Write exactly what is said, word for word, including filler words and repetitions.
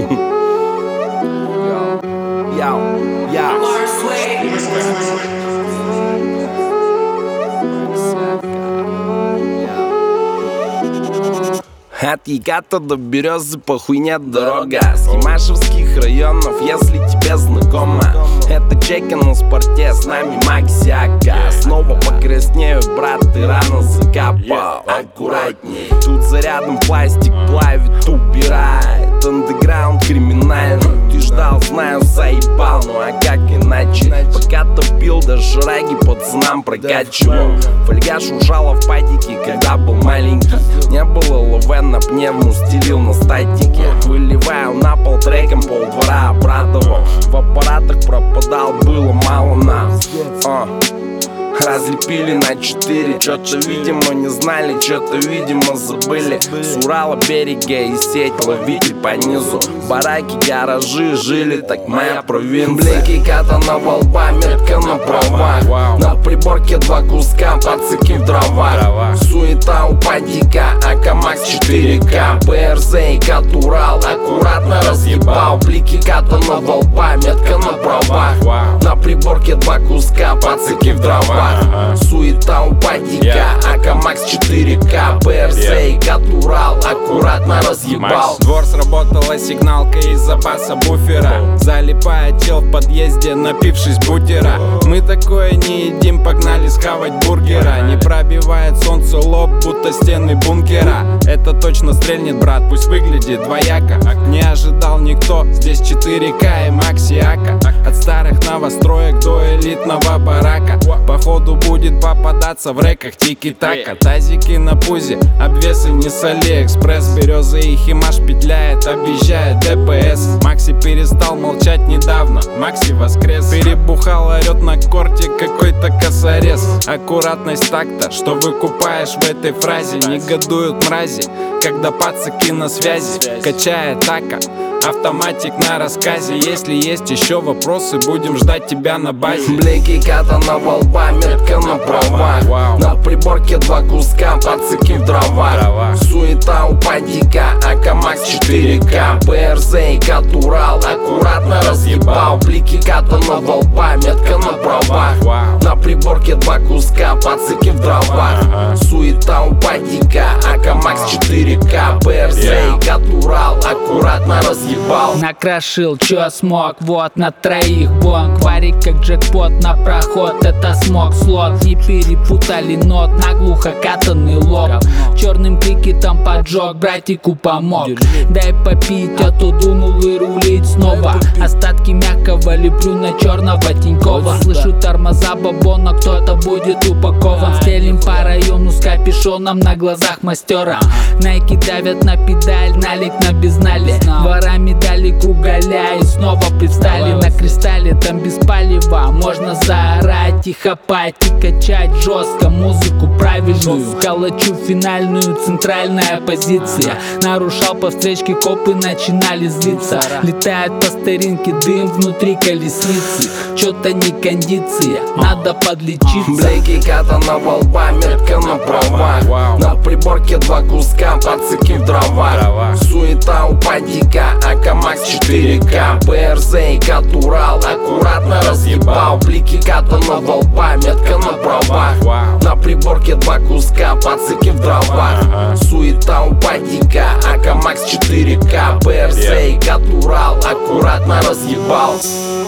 От Егата до Березы похуй нет дорога. С Ямашевских районов, если тебе знакомо. Это чеки на спорте, с нами Максиака. Снова покраснею, брат, ты рано закапал. Аккуратней, тут зарядом пластик плавит, убирает. Андеграунд криминальный, ты ждал, знаю, заебал. Ну а как иначе? Пока топил, даже раги пацанам прокачивал. Фольгаш ужала в падике, когда был маленький. Не было ЛВ на пневму, стелил на статике. Выливаю на пол треком, полдвора обрадовал. В аппаратах пропадал, было мало нас. а. Разлепили на четыре, чё-то, видимо, не знали, чё-то, видимо, забыли. С Урала берега и сеть, ловитель по низу. Бараки, гаражи, жили, так моя провинция. Блики катана во лба, метка на правах. На приборке два куска, пацаки в дровах. Суета у падика, АК-Макс четыре ка. ПРЗ и Катурал, аккуратно разъебал. Блики катана во лба, метка на правах. На приборке два куска, пацаки в дровах. Суета у падика, АК-Макс четыре ка. ПРЗ и Катурал, аккуратно разъебал. Двор сработала сигналка из запаса буфера. Залипает чел в подъезде, напившись бутера. Мы такое не едим, погнали схавать бургера. Не пробивает солнце лоб, будто стены бункера. Это точно стрельнет, брат, пусть выглядит двояко. Не ожидал никто, здесь четыре ка и Максиака. От старых новостроек до элитного барака. Походу будет попадаться в реках тики-така. Тазики на пузе, обвесы не с Алиэкспресс. Березы и Химаш петляет, объезжает ДПС. Макси перестал молчать недавно, Макси воскрес. Перебухал, орет на корте какой-то косорез. Аккуратность такта, что выкупаешь в этой фразе. Негодуют мрази, когда пацаки на связи. Качает така, автоматик на рассказе. Если есть еще вопросы, будем ждать тебя на базе. Блики катана во лба, метка на правах. На приборке два куска, пацаки в дровах. Суета у падика, АК-Макс четыре ка. ПРЗ и Катурал, аккуратно разъебал. Блики катана во лба, метка на правах. На приборке два куска, пацаки в дровах. Суета у падика, АК-Макс четыре ка. ПРЗ и Катурал, аккуратно разъебал. Накрошил, чё смог, вот на троих бонг. Варик как джекпот на проход, это смог слот. Не перепутали нот, наглухо катанный лоб. Черным крикетом поджег, братику помог. Дай попить, а то дунул и рулить снова. Остатки мягкого леплю на черного Тинькова. Слышу тормоза бабона, кто-то будет упакован. Стелим по району с капюшоном на глазах мастера. Найки давят на педаль, налик на безнале. Ворами дали кругаля и снова привстали на кристалле. Там без палева можно заорать и хапать и качать жестко музыку правильную. Калачу финальную, центральная позиция. Нарушал по встречке, копы начинали злиться. Летает по старинке дым внутри колесницы. Чё-то не кондиция, надо подлечиться. Блики катана во лба, метка на правах. На приборке два куска, пацаки в дровах. Суета у падика, АК-Макс четыре ка. ПРЗ и Катурал, аккуратно разъебал. Блики катана во лба, метка на правах. На приборке два куска, пацаки в дровах. Суета у падика, АК-Макс четыре ка. ПРЗ и Катурал, аккуратно разъебал.